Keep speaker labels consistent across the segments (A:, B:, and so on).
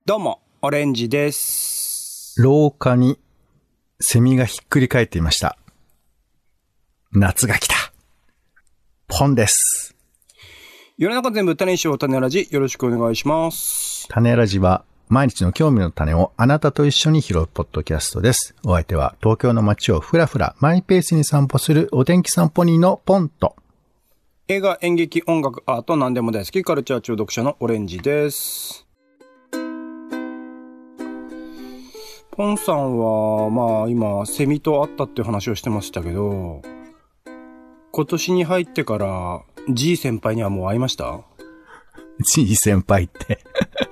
A: どうも、オレンジです。
B: 廊下にセミがひっくり返っていました。夏が来た。ポンです。
A: 世の中全部種にしよう、種ラジ。よろしくお願いします。
B: 種ラジは毎日の興味の種をあなたと一緒に拾うポッドキャストです。お相手は東京の街をふらふらマイペースに散歩するお天気散歩人のポンと、
A: 映画、演劇、音楽、アート、何でも大好きカルチャー中毒者のオレンジです。ポンさんは、まあ今、セミと会ったっていう話をしてましたけど、今年に入ってから、G 先輩にはもう会いました？
B: G 先輩って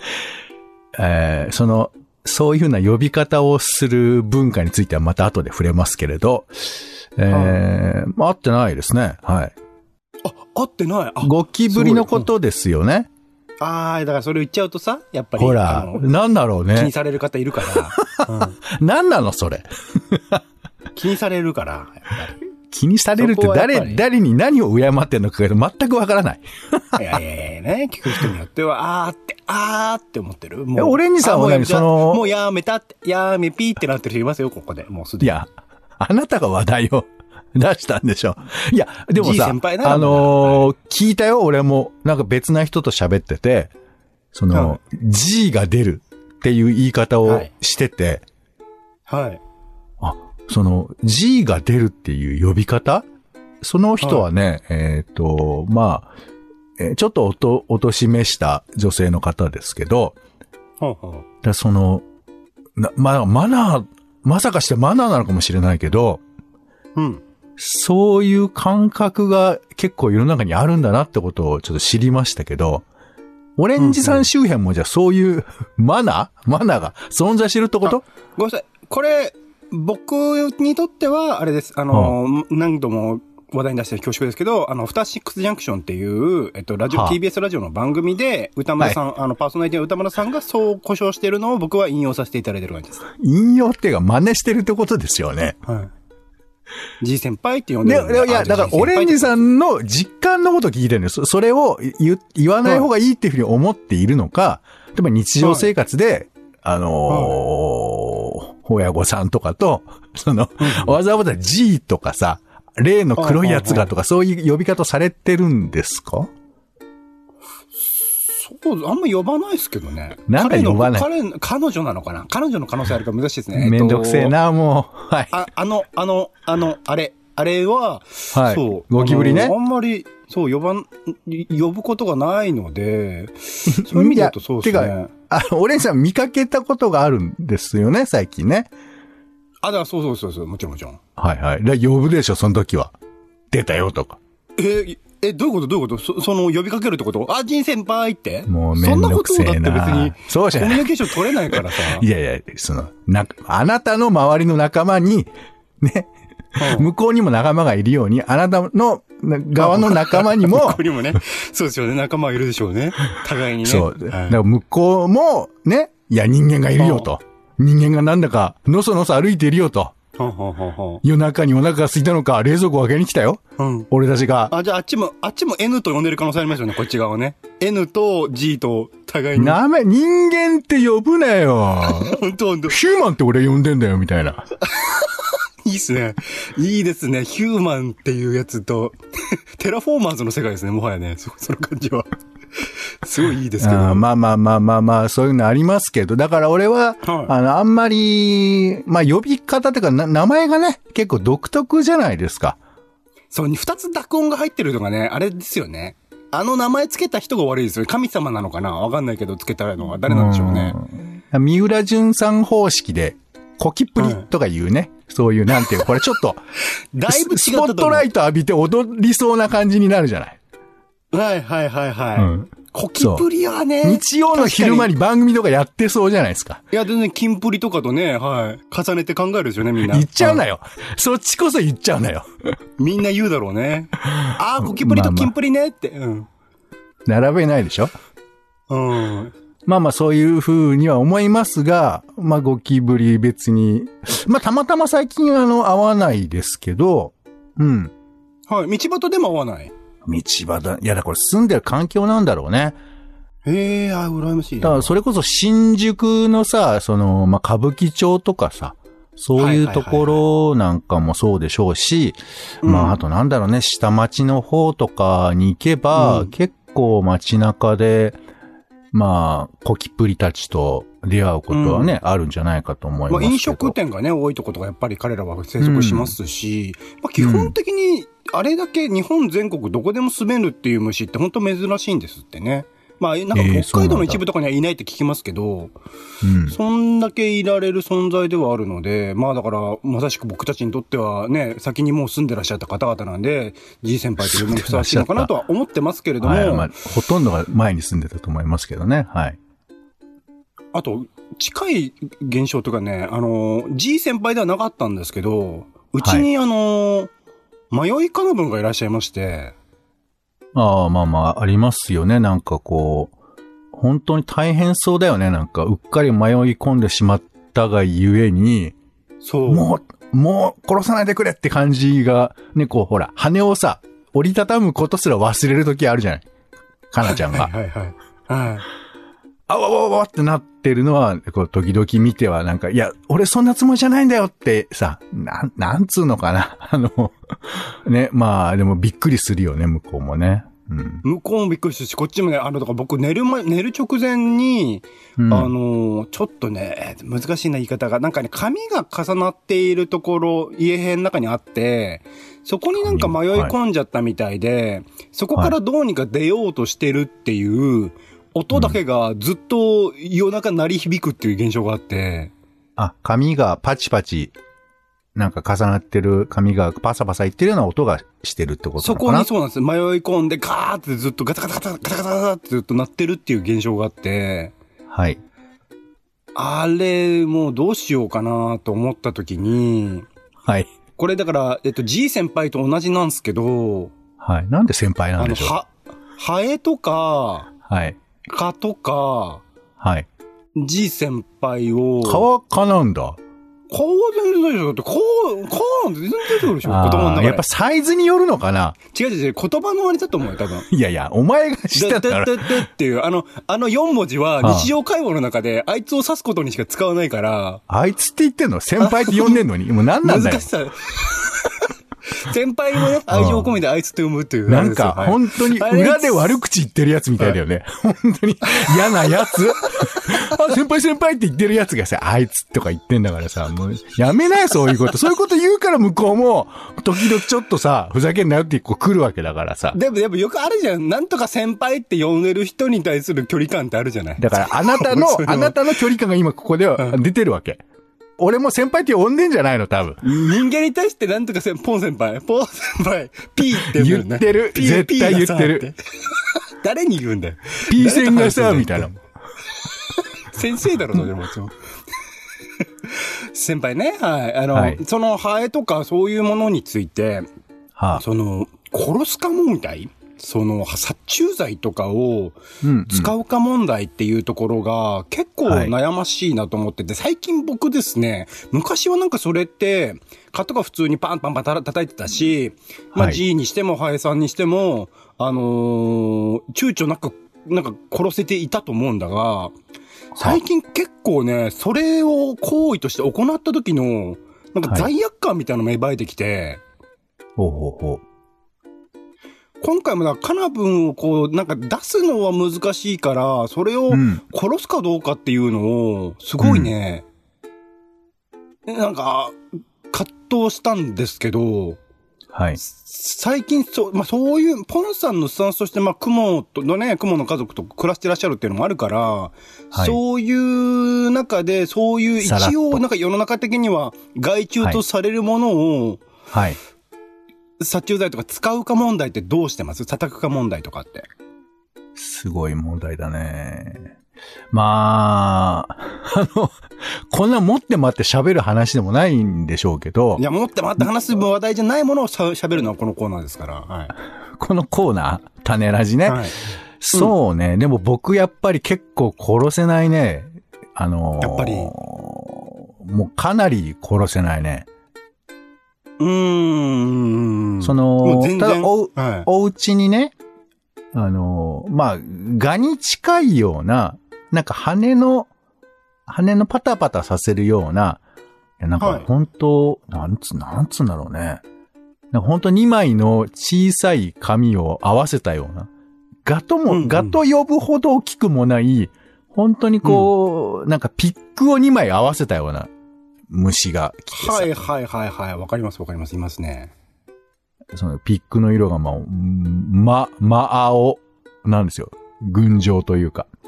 B: そういうふうな呼び方をする文化についてはまた後で触れますけれど、会ってないですね。はい。
A: あ、会ってない。
B: ゴキブリのことですよね。
A: だからそれ言っちゃうとさ、やっぱり。
B: ほら、なんだろうね。
A: 気にされる方いるから。
B: なんなのそれ。
A: 気にされるから、やっぱり。
B: 気にされるって誰に何を敬ってんのかが全くわからない。
A: いやね、聞く人によっては、って思ってる。
B: もうオレンジさんは
A: もうやめたって、やめピーってなってる人いますよ、ここで。もうすでに。
B: いや、あなたが話題を出したんでしょ。いや、でもさ、聞いたよ、俺も。なんか別な人と喋ってて、G が出るっていう言い方をしてて、
A: はい。
B: G が出るっていう呼び方？その人はね、ちょっとお年めした女性の方ですけど、まさかしてマナーなのかもしれないけど、そういう感覚が結構世の中にあるんだなってことをちょっと知りましたけど、オレンジさん周辺もじゃあそういうマナーが存在してるってこと？
A: ごめんなさい。これ、僕にとっては、あれです。何度も話題に出して恐縮ですけど、フタシックスジャンクションっていう、TBS ラジオの番組で、歌丸さん、パーソナリティの歌丸さんがそう呼称してるのを僕は引用させていただいてる感じです。
B: 引用っていうか真似してるってことですよね。
A: はい。G 先輩って呼んでるんで。
B: いや、だからオレンジさんの実感のことを聞いてるんです。それを言わない方がいいっていうふうに思っているのか、例えば日常生活で、親御さんとかと、わざわざ G とかさ、例の黒いやつがとか、そういう呼び方されてるんですか？
A: そう、あんま呼ばないですけどね。
B: なんか呼ばない。
A: 彼女なのかな？彼女の可能性あるから難しいですね。
B: めんどくせえな、もう。はい。
A: あれは、
B: はい。そう。ゴキブリね。
A: あんまり、そう、呼ぶことがないので、そういう意味だとそうですね。
B: オレンジさん見かけたことがあるんですよね、最近ね。
A: だからそう、もちろんもちろん。
B: はいはい。呼ぶでしょ、その時は。出たよとか。
A: どういうこと呼びかけるってこと？G 先輩って？
B: もうめんどくせえな。
A: そんなことだって別に、
B: そうじゃない。
A: コミュニケーション取れないからさ。
B: いや、あなたの周りの仲間に、ね、向こうにも仲間がいるように、あなたの側の仲間にも。
A: 向こうにもね。そうですよね。仲間がいるでしょうね。互いにね。
B: そう。だから向こうも、ね、いや人間がいるよと。人間がなんだか、のそのそ歩いているよと。夜中にお腹が空いたのか、冷蔵庫を開けに来たよ。俺たちが。
A: じゃああっちも N と呼んでる可能性ありますよね、こっち側ね。N と G と互いに。
B: 人間って呼ぶなよ。
A: ほんと。
B: ヒューマンって俺呼んでんだよ、みたいな。
A: いいっすね。いいですね。ヒューマンっていうやつと、テラフォーマーズの世界ですね、もはやね。その感じは。すごいいいですけど。
B: まあ、そういうのありますけど、だから俺は、あんまり、呼び方というか、名前がね、結構独特じゃないですか。
A: そう、二つ濁音が入ってるのがね、あれですよね。名前つけた人が悪いですよね。神様なのかな？わかんないけど、つけたのは誰なんでしょうね。
B: 三浦淳さん方式で、コキプリとか言うね。そういう、なんていう、これちょっと、
A: だいぶ違った
B: スポットライト浴びて踊りそうな感じになるじゃない。
A: はい。コキプリはね。
B: 日曜の昼間に番組とかやってそうじゃないですか。
A: いや、全然、キンプリとかとね、重ねて考えるですよね、みんな。
B: 言っちゃうなよ。そっちこそ言っちゃうなよ。
A: みんな言うだろうね。コキプリとキンプリねって。
B: 並べないでしょ？そういう風には思いますが、ゴキブリ別に、たまたま最近会わないですけど、
A: はい、道端でも会わない。
B: 道端、いやだこれ住んでる環境なんだろうね。
A: 羨ましい。
B: だからそれこそ新宿のさ、歌舞伎町とかさ、そういうところなんかもそうでしょうし、あとなんだろうね、下町の方とかに行けば、結構街中で、コキプリたちと出会うことはね、あるんじゃないかと思いますけど。
A: 飲食店がね、多いとことかやっぱり彼らは生息しますし、基本的にあれだけ日本全国どこでも住めるっていう虫って本当珍しいんですってね。なんか北海道の一部とかにはいないって聞きますけど、そんだけいられる存在ではあるので、だから、まさしく僕たちにとってはね、先にもう住んでらっしゃった方々なんで、G 先輩と呼ぶのにふさわしいのかなとは思ってますけれども。
B: ほとんどが前に住んでたと思いますけどね。はい。
A: あと、近い現象とかね、G 先輩ではなかったんですけど、うちに迷い金分がいらっしゃいまして、
B: ありますよね。なんかこう、本当に大変そうだよね。なんか、うっかり迷い込んでしまったがゆえに、もう殺さないでくれって感じが、ね、こう、ほら、羽をさ、折りたたむことすら忘れるときあるじゃない。かなちゃんが。あわわわってなってるのは、こう、時々見てはなんか、いや、俺そんなつもりじゃないんだよってさ、なんつうのかな。ね、でもびっくりするよね、向こうもね。
A: 向こうもびっくりするし、こっちもね、だから僕寝る直前に、ちょっとね、難しいな言い方が、なんかね、紙が重なっているところ、家辺の中にあって、そこになんか迷い込んじゃったみたいで、そこからどうにか出ようとしてるっていう、音だけがずっと夜中鳴り響くっていう現象があって。
B: 紙がパチパチ、なんか重なってる紙がパサパサいってるような音がしてるってことなのかな？
A: そこにそうなんです。迷い込んでガーってずっとガタガタガタガタガタガタってずっと鳴ってるっていう現象があって。
B: はい。
A: あれ、もうどうしようかなと思った時に。
B: はい。
A: これだから、G 先輩と同じなんですけど。
B: はい。なんで先輩なんでしょう？
A: ハエとか。
B: はい。
A: 蚊とか。
B: はい。
A: G 先輩を。
B: 蚊なんだ。
A: 蚊は全然ないでしょ。だって蚊なんて全然出てくるでしょ。言葉の中で。
B: やっぱサイズによるのかな？
A: 違う、言葉のあれだと思うよ、多分。
B: いや、お前が知ったら。
A: っていう、4文字は日常会話の中で、あいつを指すことにしか使わないから。
B: あいつって言ってんの？先輩って呼んでんのにもう何なんだよ。
A: 難しさ。先輩もね、愛情を込めてあいつと読むっていう。
B: なんか、本当に裏で悪口言ってるやつみたいだよね。本当に嫌なやつ先輩って言ってるやつがさ、あいつとか言ってんだからさ、もう、やめなよ、そういうこと。そういうこと言うから向こうも、時々ちょっとさ、ふざけんなよって来るわけだからさ。
A: でもよくあるじゃん。なんとか先輩って呼んでる人に対する距離感ってあるじゃない。
B: だから、あなたの距離感が今ここでは出てるわけ。俺も先輩って呼んでんじゃないの多分。
A: 人間に対してなんとかポン先輩、P って
B: 言ってる。絶対言ってる。
A: 誰に言うんだよ。
B: P 線がさ、みたいな。
A: 先生だろ、それも。先輩ね、はい。そのハエとかそういうものについて、殺すか問題？殺虫剤とかを使うか問題っていうところが結構悩ましいなと思ってて、最近僕ですね、昔はなんかそれって、蚊とか普通にパンパンパン叩いてたし、G にしてもハエさんにしても、躊躇なく、なんか殺せていたと思うんだが、最近結構ね、それを行為として行った時の、なんか罪悪感みたいなの芽生えてきて、今回もカナブンをなんか出すのは難しいから、それを殺すかどうかっていうのを、すごいね、なんか、葛藤したんですけど、
B: はい。
A: 最近そういう、ポンさんのスタンスとして、雲の家族と暮らしてらっしゃるっていうのもあるから、そういう中で、そういう一応、なんか世の中的には害虫とされるものを、殺虫剤とか使うか問題ってどうしてます？叩くか問題とかって。
B: すごい問題だね。こんな持って待って喋る話でもないんでしょうけど。
A: いや、持って待って話す話題じゃないものを喋るのはこのコーナーですから。はい。
B: このコーナー、種ラジね。はい、そうね、でも僕やっぱり結構殺せないね。やっ
A: ぱり。
B: もうかなり殺せないね。ただお家にね、 まあ、ガに近いような、なんか羽のパタパタさせるような、なんか本当、なんつうんだろうね。なんか本当2枚の小さい紙を合わせたような。ガと呼ぶほど大きくもない、本当にこう、なんかピックを2枚合わせたような虫が来てさ。
A: はいはいはいはい。わかります。いますね。
B: そのピックの色が真青なんですよ。群青というか。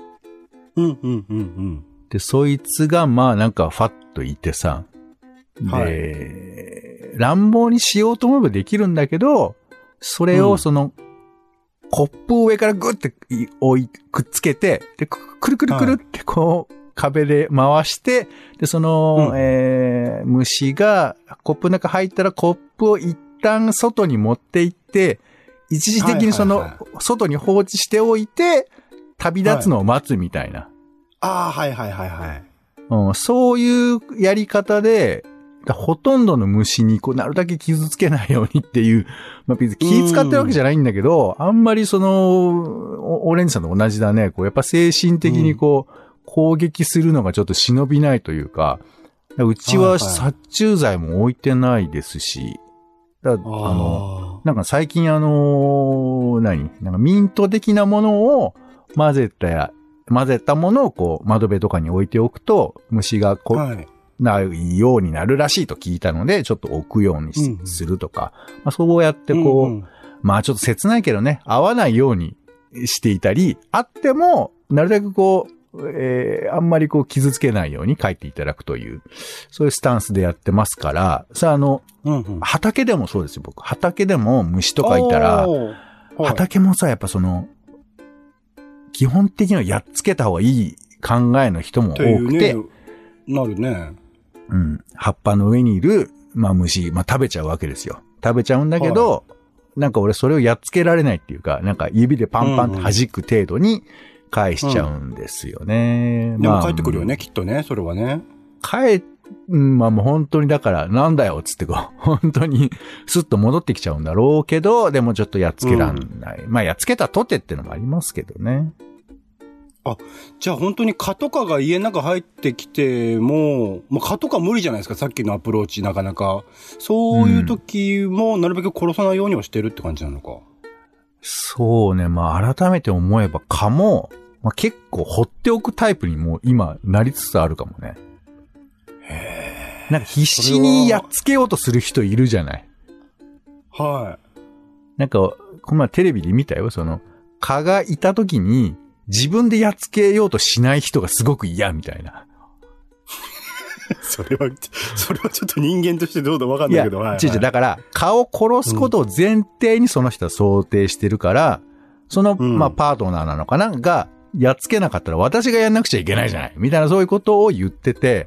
B: で、そいつがまあなんかファッといてさ。で、乱暴にしようと思えばできるんだけど、それをその、コップを上からグッてくっつけて、で、くるくるくるってこう、壁で回して、で、その、虫がコップの中入ったらコップを一旦外に持って行って、一時的にその、外に放置しておいて、旅立つのを待つみたいな。そういうやり方で、ほとんどの虫にこうなるだけ傷つけないようにっていう、まあ、別に気使ってるわけじゃないんだけど、あんまりその、オレンジさんと同じだね。こうやっぱ精神的にこう、攻撃するのがちょっと忍びないというか、うちは殺虫剤も置いてないですし、なんか最近なんかミント的なものを混ぜたものをこう窓辺とかに置いておくと、虫がこう、ないようになるらしいと聞いたので、ちょっと置くようにするとか、まあ、そうやってこう、まあちょっと切ないけどね、合わないようにしていたり、あっても、なるべくこう、あんまりこう傷つけないように書いていただくという、そういうスタンスでやってますから、さあ畑でもそうですよ、僕。畑でも虫とかいたら、畑もさ、やっぱその、基本的にはやっつけた方がいい考えの人も多くて、
A: なるね。
B: うん。葉っぱの上にいる、まあ虫、まあ食べちゃうわけですよ。食べちゃうんだけど、なんか俺それをやっつけられないっていうか、なんか指でパンパンって弾く程度に返しちゃうんですよね。
A: でも帰ってくるよね、きっとね、それはね。
B: まあもう本当にだから、なんだよ、つってこう、本当にスッと戻ってきちゃうんだろうけど、でもちょっとやっつけらんない。まあやっつけたとてってのもありますけどね。
A: じゃあ本当に蚊とかが家の中入ってきても、まあ、蚊とか無理じゃないですか、さっきのアプローチなかなか。そういう時もなるべく殺さないようにはしてるって感じなのか。
B: そうね、まあ改めて思えば蚊も、まあ、結構放っておくタイプにも今なりつつあるかもね。なんか必死にやっつけようとする人いるじゃない。なんか、この前テレビで見たよ、その、蚊がいた時に、自分でやっつけようとしない人がすごく嫌みたいな。
A: それはちょっと人間としてどうだわかんないけど。
B: だから、蚊を殺すことを前提にその人は想定してるから、その、まあ、パートナーなのかなが、やっつけなかったら私がやんなくちゃいけないじゃないみたいなそういうことを言ってて、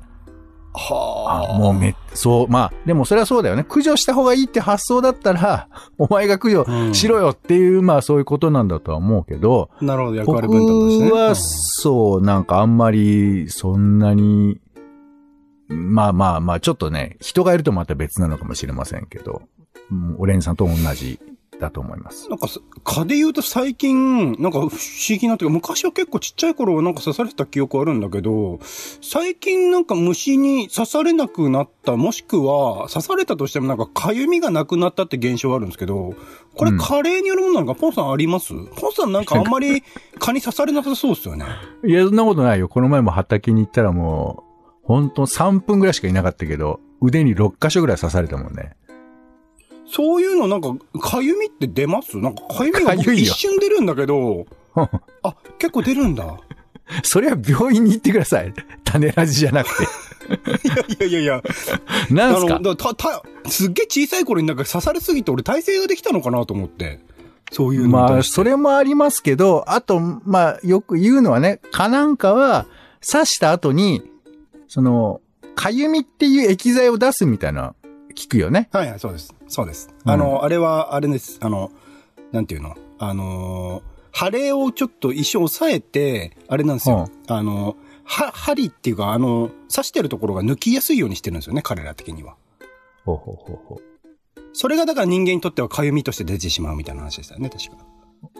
B: まあ、でもそれはそうだよね。駆除した方がいいって発想だったら、お前が駆除しろよっていう、まあそういうことなんだとは思うけど。
A: なるほど、役割分担としてね。
B: 僕は、そう、なんかあんまり、そんなに、まあ、ちょっとね、人がいるとまた別なのかもしれませんけど、オレンジさんと同じだと思います。
A: なんか、蚊で言うと最近、なんか不思議なというか、昔は結構ちっちゃい頃はなんか刺されてた記憶あるんだけど、最近なんか虫に刺されなくなった、もしくは刺されたとしてもなんか痒みがなくなったって現象があるんですけど、これ加齢によるものなのか、ポンさんあります？ポンさんなんかあんまり蚊に刺されなさそうですよね。
B: いや、そんなことないよ。この前も畑に行ったらもう、ほんと3分ぐらいしかいなかったけど、腕に6箇所ぐらい刺されたもんね。
A: そういうのなんか、痒みって出ます？なんか痒みが一瞬出るんだけど、結構出るんだ。
B: それは病院に行ってください。種ラジじゃなく
A: て。いや。
B: なんすか？
A: すっげえ小さい頃になんか刺されすぎて俺耐性ができたのかなと思って。そういうの。
B: まあ、それもありますけど、あと、まあ、よく言うのはね、蚊なんかは刺した後に、その、痒みっていう液剤を出すみたいな、聞くよね。
A: はい、そうです。そうです。あれは、あれです。なんていうの？腫れをちょっと一瞬抑えて、あれなんですよ。針っていうか、刺してるところが抜きやすいようにしてるんですよね、彼ら的には。
B: ほう。
A: それがだから人間にとっては痒みとして出てしまうみたいな話でしたよね、確か。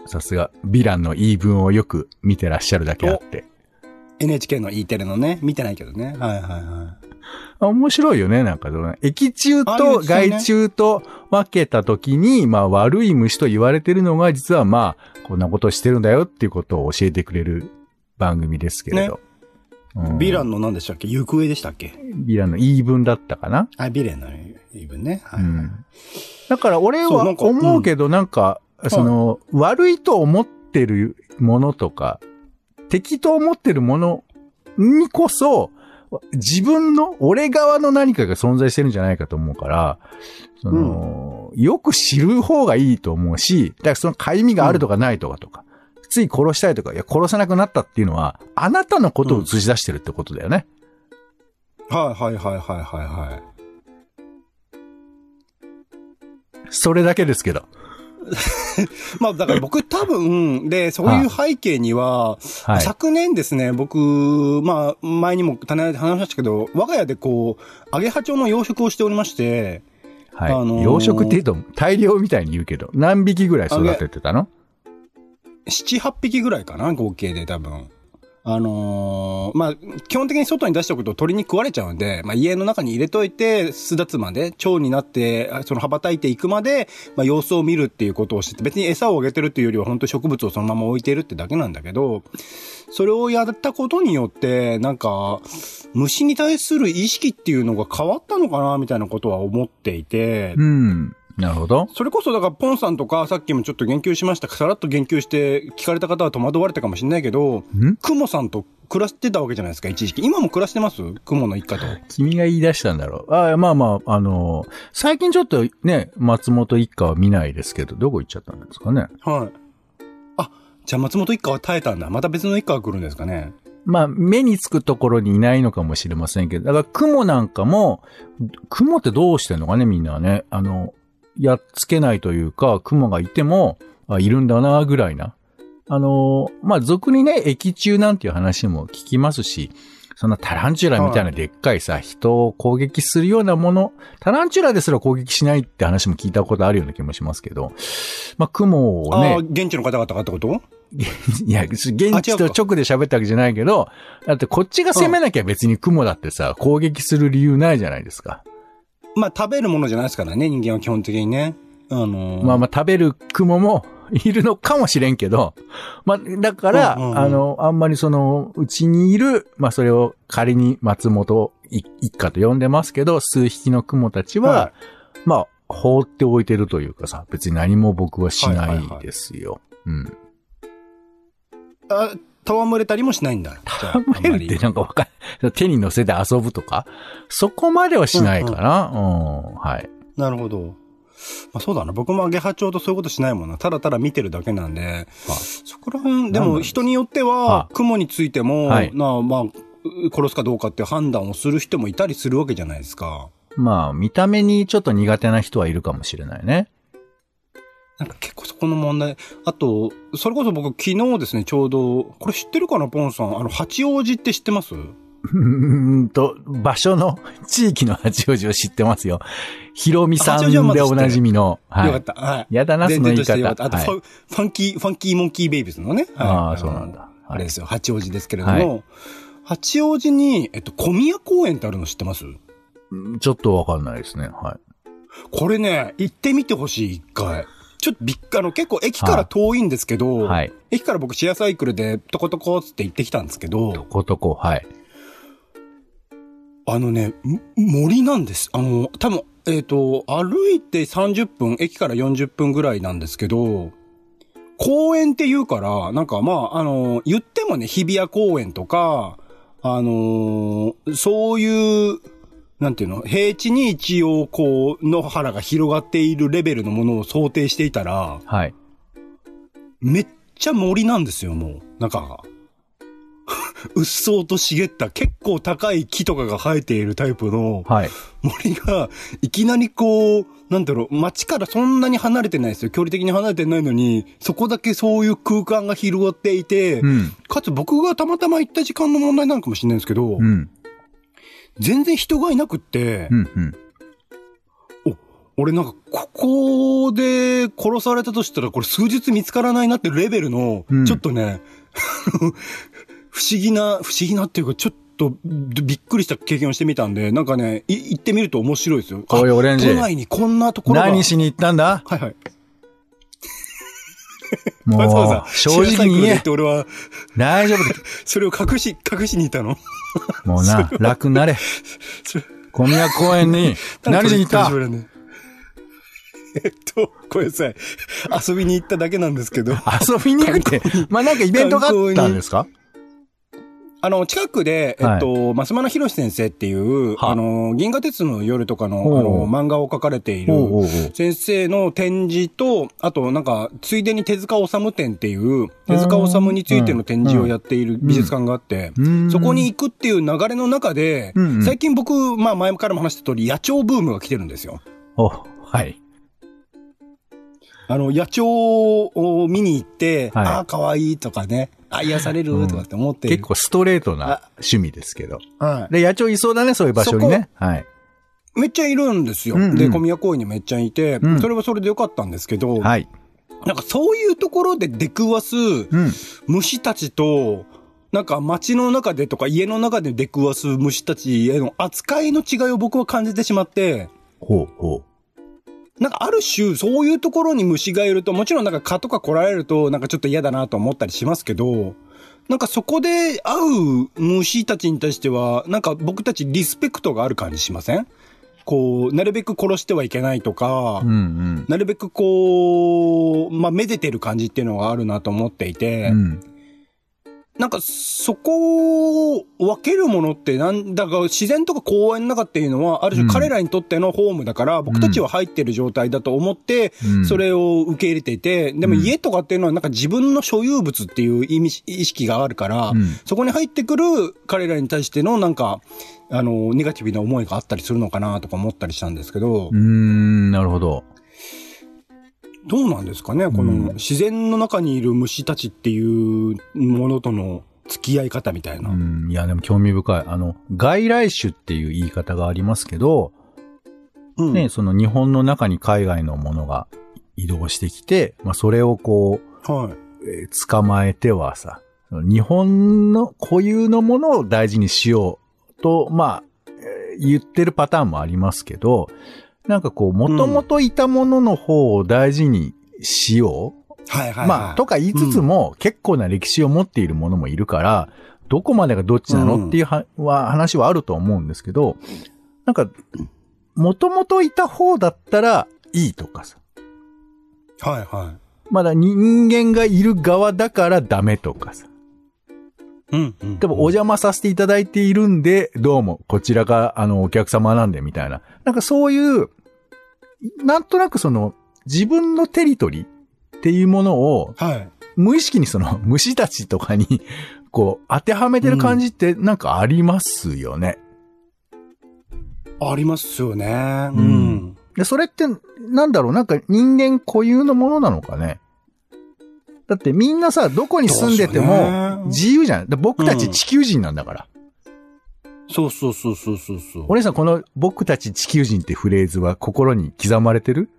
B: さすが、ヴィランの言い分をよく見てらっしゃるだけあって。
A: NHK の E テレのね、見てないけどね。はいはいはい。
B: 面白いよね、なんか液中と害虫と分けたときに、まあ悪い虫と言われてるのが、実はまあ、こんなことをしてるんだよっていうことを教えてくれる番組ですけれど。
A: ね、ヴィランの何でしたっけ？行方でしたっけ？
B: ヴィランの言い分だったかな？
A: ヴィランの言い分ね。はい、
B: だから俺は思うけど、なんか、悪いと思ってるものとか、敵と思ってるものにこそ、自分の、俺側の何かが存在してるんじゃないかと思うから、よく知る方がいいと思うし、だからその痒みがあるとかないとか、つい殺したいとか、いや殺せなくなったっていうのは、あなたのことを映し出してるってことだよね。
A: はい。
B: それだけですけど。
A: まあだから僕多分、で、そういう背景には、はい、昨年ですね、僕、まあ前にも種で話しましたけど、我が家でこう、アゲハチョウの養殖をしておりまして、
B: はい。養殖って言うと大量みたいに言うけど、何匹ぐらい育ててたの
A: ？7、8匹ぐらいかな、合計で多分。まあ、基本的に外に出しておくと鳥に食われちゃうんで、まあ家の中に入れといて、巣立つまで、蝶になって、羽ばたいていくまで、まあ様子を見るっていうことをしてて、別に餌をあげてるっていうよりは本当に植物をそのまま置いてるってだけなんだけど、それをやったことによって、なんか、虫に対する意識っていうのが変わったのかな、みたいなことは思っていて、
B: なるほど。
A: それこそだからポンさんとかさっきもちょっと言及しました。さらっと言及して聞かれた方は戸惑われたかもしれないけど、クモさんと暮らしてたわけじゃないですか、一時期。今も暮らしてます？クモの一家と。
B: 君が言い出したんだろう。まあ、最近ちょっとね、松本一家は見ないですけど、どこ行っちゃったんですかね。
A: はい。じゃあ松本一家は耐えたんだ。また別の一家が来るんですかね。
B: まあ、目につくところにいないのかもしれませんけど、だから雲なんかも、雲ってどうしてんのかね、みんなね。やっつけないというか、雲がいても、いるんだな、ぐらいな。まあ、俗にね、液中なんていう話も聞きますし、そんなタランチュラみたいなでっかいさ、人を攻撃するようなもの、タランチュラですら攻撃しないって話も聞いたことあるような気もしますけど、まあ、雲をね。
A: 現地の方々がってこと
B: いや、現地と直で喋ったわけじゃないけど、だってこっちが攻めなきゃ別に雲だってさ、攻撃する理由ないじゃないですか。
A: まあ、食べるものじゃないですからね、人間は基本的にね。
B: まあ、食べる雲もいるのかもしれんけど、まあ、だから、あんまりうちにいる、まあ、それを仮に松本一家と呼んでますけど、数匹の雲たちは、まあ、放っておいてるというかさ、別に何も僕はしないですよ。
A: 戯れたりもしないんだ。
B: 戯れるってなんかわかんない。手に乗せて遊ぶとかそこまではしないかな。はい。
A: なるほど。まあそうだな。僕もアゲハチョウとそういうことしないもんな。ただただ見てるだけなんで。そこら辺、でも人によっては、雲についても、まあ、殺すかどうかって判断をする人もいたりするわけじゃないですか。
B: まあ、見た目にちょっと苦手な人はいるかもしれないね。
A: なんか結構そこの問題。あと、それこそ僕昨日ですね、ちょうど、これ知ってるかな、ポンさん。八王子って知ってます？
B: 場所の、地域の八王子を知ってますよ。ひろみさんでおなじみの。
A: はい。よかった。はい。
B: やだな、その言い方。
A: あと、ファンキーモンキーベイビーズのね。
B: そうなんだ。
A: あれですよ、八王子ですけれども、八王子に、小宮公園ってあるの知ってます？
B: ちょっとわかんないですね。はい。
A: これね、行ってみてほしい、一回。ちょっと結構駅から遠いんですけど、駅から僕シェアサイクルでトコトコって行ってきたんですけど、
B: トコトコ、はい。
A: 森なんです。多分、歩いて30分、駅から40分ぐらいなんですけど、公園って言うから、なんかまあ、言ってもね、日比谷公園とか、そういう、なんていうの？平地に一応こう、野原が広がっているレベルのものを想定していたら、
B: はい。
A: めっちゃ森なんですよ、もう。中が。うっそうと茂った結構高い木とかが生えているタイプの森が、いきなりこう、なんだろう、街からそんなに離れてないですよ。距離的に離れてないのに、そこだけそういう空間が広がっていて、かつ僕がたまたま行った時間の問題なのかもしれないんですけど、全然人がいなくって、俺なんかここでで殺されたとしたら、これ数日見つからないなってレベルの、ちょっとね、不思議なっていうか、ちょっとびっくりした経験をしてみたんで、なんかね、行ってみると面白いですよ。
B: おい、オレンジ。
A: 都内にこんなところが。
B: 何しに行ったんだ？
A: はいはい。
B: もう、
A: わざわざ
B: 正直に言え。
A: 俺は、
B: 大丈夫だ。
A: それを隠しにいたの。
B: もうな、楽になれ。小宮公園に、何しに行った？
A: ごめんなさい。遊びに行っただけなんですけど。
B: 遊びに行くって、まあ、なんかイベントがあったんですか？
A: 近くで、増間博先生っていう、銀河鉄の夜とかの、漫画を描かれている先生の展示と、あと、なんか、ついでに手塚治虫展っていう、手塚治虫についての展示をやっている美術館があって、そこに行くっていう流れの中で、最近僕、まあ前からも話した通り、野鳥ブームが来てるんですよ。
B: はい。
A: 野鳥を見に行って、ああ、かわいいとかね。癒されるとかって思ってる、
B: 結構ストレートな趣味ですけど。で、野鳥いそうだね、そういう場所にね。はい。
A: めっちゃいるんですよ。で、小宮公園にめっちゃいて、それはそれでよかったんですけど、はい。なんかそういうところで出くわす虫たちと、なんか街の中でとか家の中で出くわす虫たちへの扱いの違いを僕は感じてしまって、なんかある種、そういうところに虫がいると、もちろんなんか蚊とか来られると、なんかちょっと嫌だなと思ったりしますけど、なんかそこで会う虫たちに対しては、なんか僕たちリスペクトがある感じしません？こう、なるべく殺してはいけないとか、なるべくこう、まあ、めでてる感じっていうのがあるなと思っていて、なんか、そこを分けるものってなんだか、自然とか公園の中っていうのは、ある種彼らにとってのホームだから、僕たちは入ってる状態だと思って、それを受け入れていて、でも家とかっていうのはなんか自分の所有物っていう意識があるから、そこに入ってくる彼らに対してのなんか、ネガティブな思いがあったりするのかなとか思ったりしたんですけど。
B: なるほど。
A: どうなんですかね、この自然の中にいる虫たちっていうものとの付き合い方みたいな。
B: いや、でも興味深い。外来種っていう言い方がありますけど、ね、その日本の中に海外のものが移動してきて、まあ、それをこう、捕まえてはさ、日本の固有のものを大事にしようと、まあ、言ってるパターンもありますけど、なんかこう、もともといたものの方を大事にしよう。まあ、とか言いつつも、結構な歴史を持っているものもいるから、どこまでがどっちなのっていう話はあると思うんですけど、なんか、もともといた方だったらいいとかさ。まだ人間がいる側だからダメとかさ。でもお邪魔させていただいているんで、どうも、こちらが、お客様なんで、みたいな。なんかそういう、なんとなくその、自分のテリトリーっていうものを、無意識にその、虫たちとかに、こう、当てはめてる感じってなんかありますよね。
A: ありますよね。
B: で、それって、なんだろう、なんか人間固有のものなのかね。だってみんなさ、どこに住んでても自由じゃん。僕たち地球人なんだから。
A: そう。
B: お姉さん、この僕たち地球人ってフレーズは心に刻まれてる？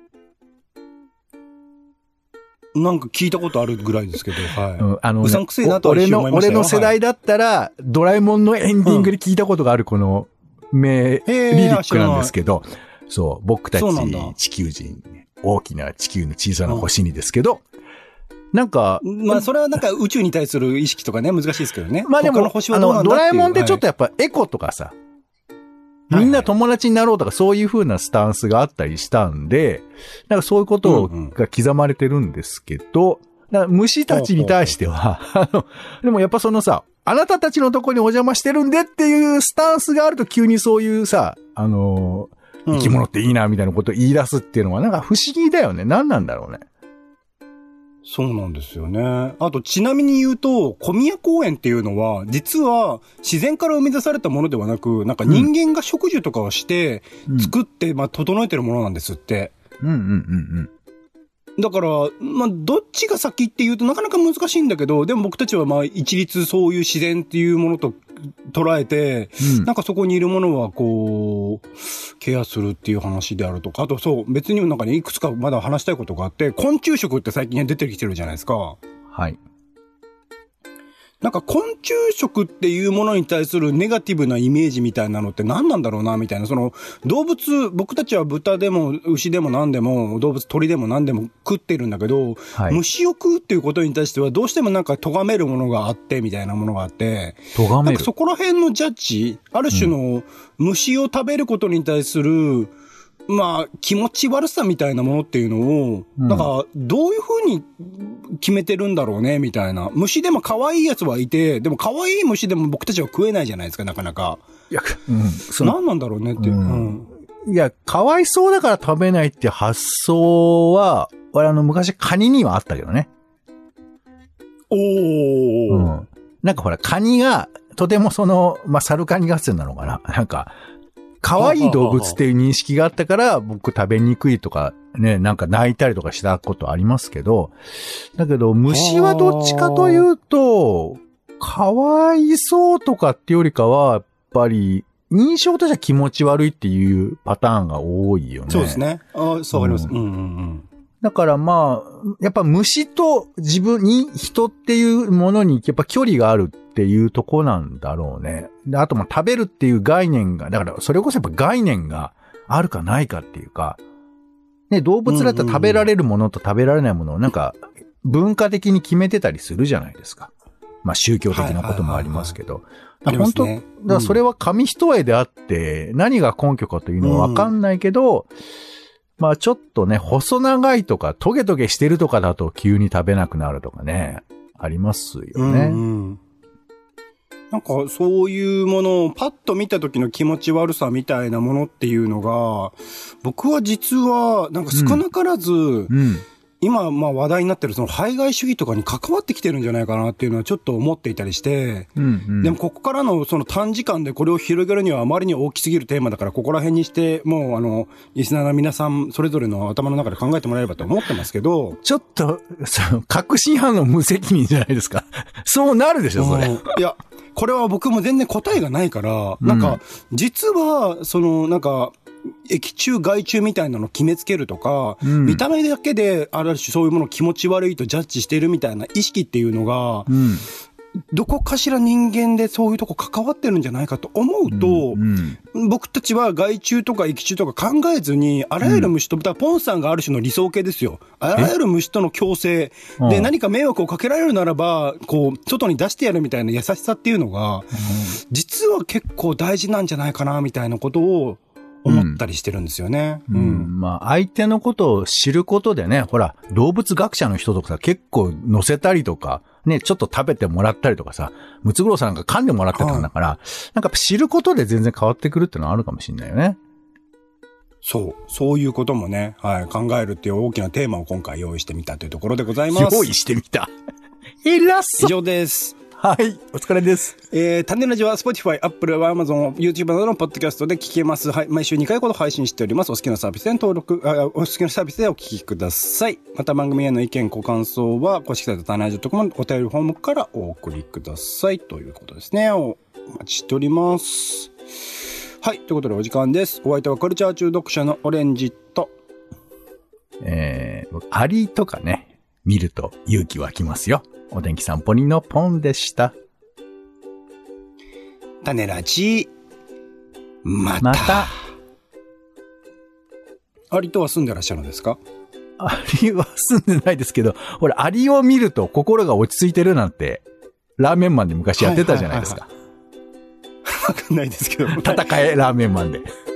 A: なんか聞いたことあるぐらいですけど、うさんくせえなとは
B: 思いましたよ。俺の世代だったら、ドラえもんのエンディングで聞いたことがあるこのリリックなんですけど、そう、僕たち地球人、大きな地球の小さな星にですけど、なんか、
A: まあ、それはなんか宇宙に対する意識とかね、難しいですけどね。
B: まあでも、ドラえもんってちょっとやっぱエコとかさ、みんな友達になろうとかそういう風なスタンスがあったりしたんで、なんかそういうことが刻まれてるんですけど、虫たちに対しては、でもやっぱそのさ、あなたたちのとこにお邪魔してるんでっていうスタンスがあると急にそういうさ、生き物っていいなみたいなことを言い出すっていうのはなんか不思議だよね。何なんだろうね。
A: そうなんですよね。あと、ちなみに言うと、小宮公園っていうのは、実は自然から生み出されたものではなく、なんか人間が植樹とかをして、作って、まあ、整えてるものなんですって。だから、まあ、どっちが先っていうとなかなか難しいんだけど、でも僕たちはまあ、一律そういう自然っていうものと捉えて、なんかそこにいるものはこをケアするっていう話であるとか、あとそう、別になんかね、いくつかまだ話したいことがあって、昆虫食って最近出てきてるじゃないですか。
B: はい。
A: なんか昆虫食っていうものに対するネガティブなイメージみたいなのって何なんだろうなみたいな、その動物、僕たちは豚でも牛でも何でも動物鳥でも何でも食ってるんだけど、はい、虫を食うっていうことに対してはどうしてもなんか咎めるものがあってみたいなものがあって、
B: 咎める。
A: そこら辺のジャッジ、ある種の虫を食べることに対する、まあ、気持ち悪さみたいなものっていうのを、なんか、どういう風に決めてるんだろうね、みたいな。虫でも可愛いやつはいて、でも可愛い虫でも僕たちは食えないじゃないですか、なかなか。
B: いや、
A: 何なんだろうねって。
B: いや、かわいそうだから食べないって発想は、俺昔カニにはあったけどね。なんかほら、カニが、とてもまあ、サルカニ合戦なのかな。なんか、可愛い動物っていう認識があったから、僕食べにくいとか、ね、なんか泣いたりとかしたことありますけど、だけど、虫はどっちかというと、かわいそうとかっていうよりかは、やっぱり、印象としては気持ち悪いっていうパターンが多いよね。
A: そうですね。そうあります。
B: だからまあ、やっぱ虫と自分に人っていうものにやっぱ距離があるっていうとこなんだろうね。で、あとまあ食べるっていう概念が、だからそれこそやっぱ概念があるかないかっていうか、ね、動物だったら食べられるものと食べられないものをなんか文化的に決めてたりするじゃないですか。まあ宗教的なこともありますけど。本当、だからそれは紙一重であって、何が根拠かというのはわかんないけど、まあちょっとね、細長いとかトゲトゲしてるとかだと急に食べなくなるとかね、ありますよね。
A: なんかそういうものをパッと見た時の気持ち悪さみたいなものっていうのが、僕は実はなんか少なからず、今まあ話題になってるその排外主義とかに関わってきてるんじゃないかなっていうのはちょっと思っていたりして、でもここからのその短時間でこれを広げるにはあまりに大きすぎるテーマだからここら辺にしてもうリスナーの皆さんそれぞれの頭の中で考えてもらえればと思ってますけど、
B: ちょっと確信犯の無責任じゃないですか。そうなるでしょそれ。
A: いやこれは僕も全然答えがないから、なんか実はなんか液中害虫みたいなのを決めつけるとか、見た目だけである種そういうものを気持ち悪いとジャッジしているみたいな意識っていうのが、どこかしら人間でそういうとこ関わってるんじゃないかと思うと、僕たちは害虫とか液中とか考えずに、あらゆる虫と、ポンさんがある種の理想形ですよ。あらゆる虫との共生で何か迷惑をかけられるならば、こう、外に出してやるみたいな優しさっていうのが、実は結構大事なんじゃないかな、みたいなことを、思ったりしてるんですよね。
B: まあ、相手のことを知ることでね、ほら、動物学者の人とかさ、結構乗せたりとか、ね、ちょっと食べてもらったりとかさ、ムツゴロウさんなんか噛んでもらってたんだから、なんか知ることで全然変わってくるってのはあるかもしれないよね。
A: そういうこともね、考えるっていう大きなテーマを今回用意してみたというところでございます。
B: 用意してみた。偉そう。
A: 以上です。
B: はい、お疲れです。
A: 種ラジは Spotify、Apple、Amazon、YouTube などのポッドキャストで聞けます。はい、毎週2回ほど配信しております。お好きなサービスでお好きなサービスでお聞きください。また番組への意見、ご感想は公式サイト種ラジ.comお便りフォームからお送りくださいということですね。お待ちしております。はい、ということでお時間です。お相手はカルチャー中読者のオレンジと、
B: アリとかね、見ると勇気湧きますよ。お天気散歩人のポンでした。
A: 種ラジ、また。アリとは住んでらっしゃるんですか？
B: アリは住んでないですけど、俺アリを見ると心が落ち着いてるなんて、ラーメンマンで昔やってたじゃないですか。
A: わかんないですけど。
B: 戦え、ラーメンマンで。